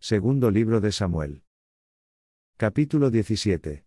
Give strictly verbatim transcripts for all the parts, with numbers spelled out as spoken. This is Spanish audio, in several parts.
Segundo libro de Samuel. Capítulo diecisiete.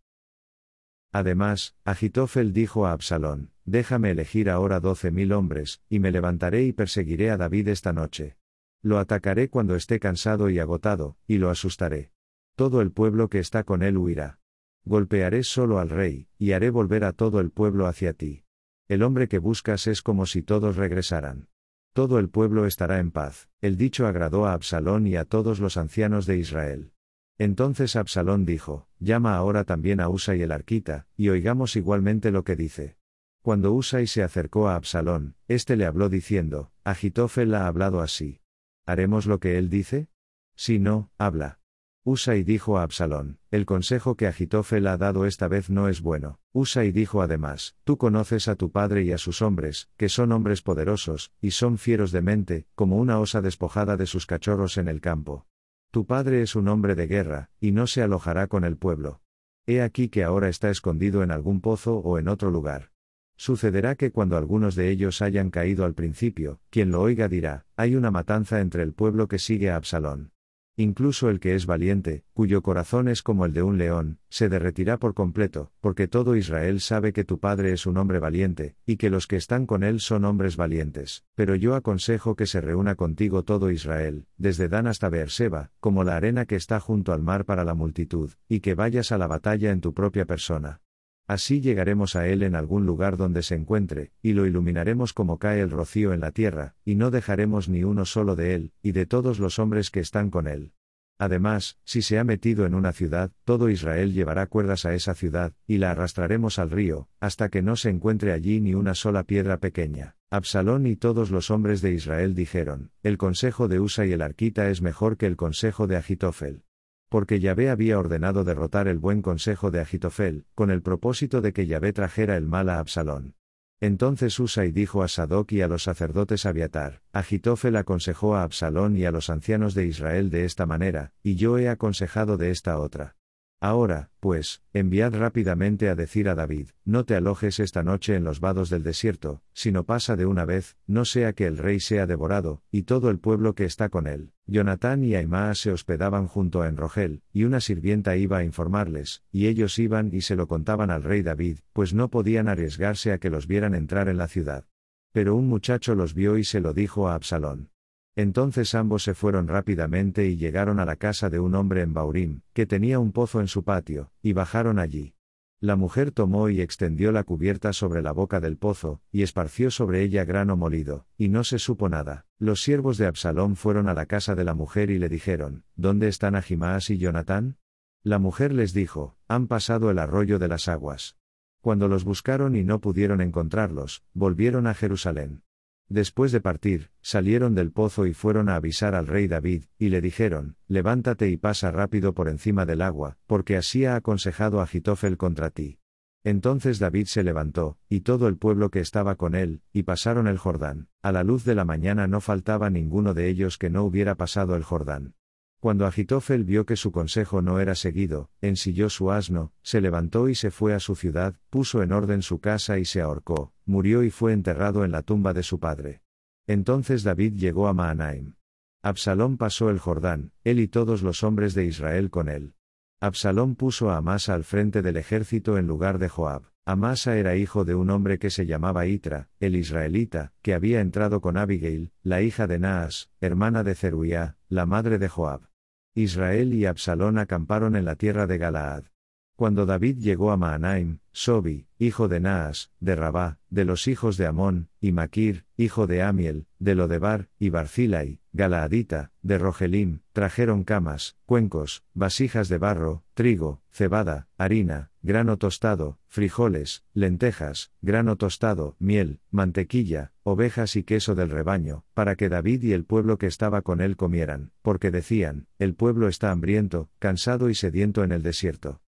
Además, Achitofel dijo a Absalón: déjame elegir ahora doce mil hombres, y me levantaré y perseguiré a David esta noche. Lo atacaré cuando esté cansado y agotado, y lo asustaré. Todo el pueblo que está con él huirá. Golpearé solo al rey, y haré volver a todo el pueblo hacia ti. El hombre que buscas es como si todos regresaran. Todo el pueblo estará en paz. El dicho agradó a Absalón y a todos los ancianos de Israel. Entonces Absalón dijo: llama ahora también a Husai el arquita, y oigamos igualmente lo que dice. Cuando Husai se acercó a Absalón, éste le habló diciendo: Achitofel ha hablado así. ¿Haremos lo que él dice? Si no, habla. Husai dijo a Absalón: el consejo que Achitofel ha dado esta vez no es bueno. Husai dijo además: tú conoces a tu padre y a sus hombres, que son hombres poderosos, y son fieros de mente, como una osa despojada de sus cachorros en el campo. Tu padre es un hombre de guerra, y no se alojará con el pueblo. He aquí que ahora está escondido en algún pozo o en otro lugar. Sucederá que cuando algunos de ellos hayan caído al principio, quien lo oiga dirá: hay una matanza entre el pueblo que sigue a Absalón. Incluso el que es valiente, cuyo corazón es como el de un león, se derretirá por completo, porque todo Israel sabe que tu padre es un hombre valiente, y que los que están con él son hombres valientes. Pero yo aconsejo que se reúna contigo todo Israel, desde Dan hasta Beerseba, como la arena que está junto al mar para la multitud, y que vayas a la batalla en tu propia persona. Así llegaremos a él en algún lugar donde se encuentre, y lo iluminaremos como cae el rocío en la tierra, y no dejaremos ni uno solo de él, y de todos los hombres que están con él. Además, si se ha metido en una ciudad, todo Israel llevará cuerdas a esa ciudad, y la arrastraremos al río, hasta que no se encuentre allí ni una sola piedra pequeña. Absalón y todos los hombres de Israel dijeron: el consejo de Husai el arquita es mejor que el consejo de Achitofel. Porque Yahvé había ordenado derrotar el buen consejo de Achitofel, con el propósito de que Yahvé trajera el mal a Absalón. Entonces Husai dijo a Sadoc y a los sacerdotes Abiatar: Achitofel aconsejó a Absalón y a los ancianos de Israel de esta manera, y yo he aconsejado de esta otra. Ahora, pues, enviad rápidamente a decir a David: no te alojes esta noche en los vados del desierto, sino pasa de una vez, no sea que el rey sea devorado, y todo el pueblo que está con él. Jonatán y Ahimaas se hospedaban junto a Enrogel, y una sirvienta iba a informarles, y ellos iban y se lo contaban al rey David, pues no podían arriesgarse a que los vieran entrar en la ciudad. Pero un muchacho los vio y se lo dijo a Absalón. Entonces ambos se fueron rápidamente y llegaron a la casa de un hombre en Baurim, que tenía un pozo en su patio, y bajaron allí. La mujer tomó y extendió la cubierta sobre la boca del pozo, y esparció sobre ella grano molido, y no se supo nada. Los siervos de Absalón fueron a la casa de la mujer y le dijeron: ¿dónde están Ahimaas y Jonatán? La mujer les dijo: han pasado el arroyo de las aguas. Cuando los buscaron y no pudieron encontrarlos, volvieron a Jerusalén. Después de partir, salieron del pozo y fueron a avisar al rey David, y le dijeron: levántate y pasa rápido por encima del agua, porque así ha aconsejado Achitofel contra ti. Entonces David se levantó, y todo el pueblo que estaba con él, y pasaron el Jordán. A la luz de la mañana no faltaba ninguno de ellos que no hubiera pasado el Jordán. Cuando Achitofel vio que su consejo no era seguido, ensilló su asno, se levantó y se fue a su ciudad, puso en orden su casa y se ahorcó, murió y fue enterrado en la tumba de su padre. Entonces David llegó a Mahanaim. Absalón pasó el Jordán, él y todos los hombres de Israel con él. Absalón puso a Amasa al frente del ejército en lugar de Joab. Amasa era hijo de un hombre que se llamaba Itra, el israelita, que había entrado con Abigail, la hija de Naas, hermana de Zeruía, la madre de Joab. Israel y Absalón acamparon en la tierra de Galaad. Cuando David llegó a Mahanaim, Sobi, hijo de Naas, de Rabá, de los hijos de Amón, y Maquir, hijo de Amiel, de Lodebar, y Barzilai, Galaadita, de Rogelim, trajeron camas, cuencos, vasijas de barro, trigo, cebada, harina, grano tostado, frijoles, lentejas, grano tostado, miel, mantequilla, ovejas y queso del rebaño, para que David y el pueblo que estaba con él comieran, porque decían: el pueblo está hambriento, cansado y sediento en el desierto.